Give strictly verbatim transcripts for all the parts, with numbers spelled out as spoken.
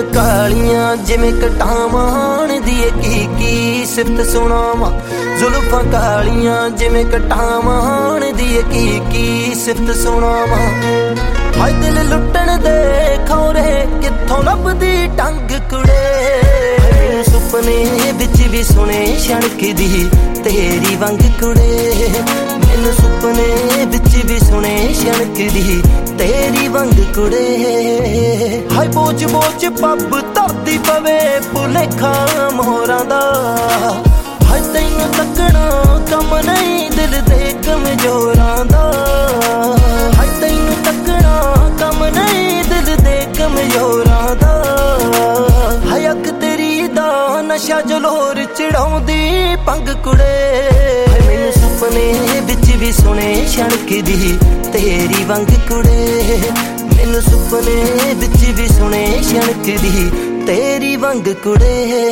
कालियां जिवें कटावां दी की की सिफत सुनावां। जुल्फां कालियां जिवें कटावां दी की की सिफत सुनावां। हाय दिल लुटण दे खौरे कित्थों लभदी टंग कुड़े। सुपने विच भी सुने छणकदी तेरी वंग कुड़े। मैनू सुपने विच भी सुने छणकदी तेरी वंग कुड़े। हाय बोझ बोझ पब धरती पवे भुलेखा मोहरां दा। हाय तैनू तकना कम नहीं दिल दे कमजोरां दा। हाय तैनू तकना कम नहीं दिल दे कमजोरां दा। हाय अख तेरी दा नशा जलोर चढ़ाउंदी पंग कुड़े। मैनू सुपने विच भी सुने छणकदी तेरी वंग कुड़े। मैनू सुपने विच भी सुने छणकदी तेरी वंग कुड़े।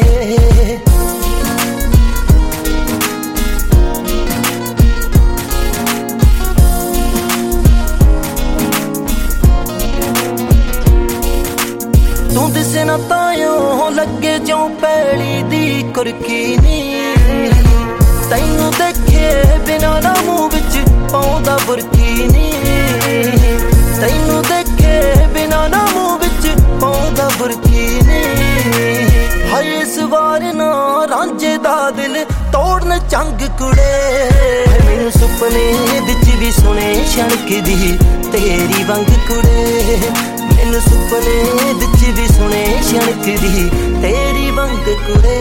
तू दिसे ना तायों लगे जो पैली दी कुरकी नी। तैनू देखे बिना ना मूंह विच पाउंदा बुरकी नी। तैनू देखे बिना ना मूंह विच पाउंदा बुरकी नी। हाय इस वार ना रांझे दा दिल तोड़न चंग कुड़े। मैनू सुपने विच भी सुने छणकदी तेरी वंग कुड़े। मैनू सुपने विच भी सुने छणकदी तेरी वंग कुड़े।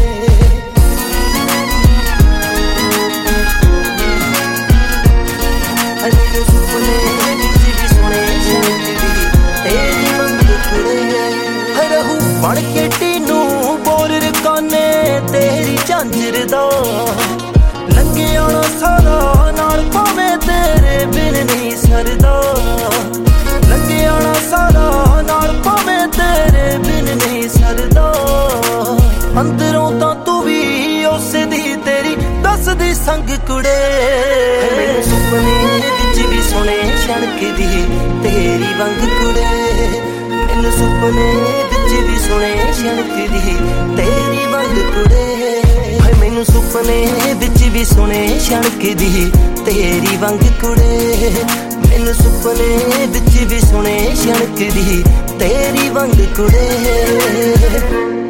मैनू सुपने विच भी सुने छणकदी तेरी वंग कुड़े। रहू बण के टीनू बोल रकाने तेरी झांजर दा। लंघे आना सारा नाल भावें तेरे बिन नहीं सरदा। लंघे आना सारा नाल भावें तेरे बिन नहीं सरदा। अंदरों तां तू भी उसे दी तेरी दसदी संग कुड़े। मैनू सुपने विच भी सुने छणकदी तेरी वंग कुड़े। मैनू सुपने विच भी सुने छणकदी तेरी वंग कुड़े। हाय मैनू सुपने विच भी सुने छणकदी तेरी वंग कुड़े। मैनू सुपने विच भी सुने छणकदी तेरी वंग कुड़े।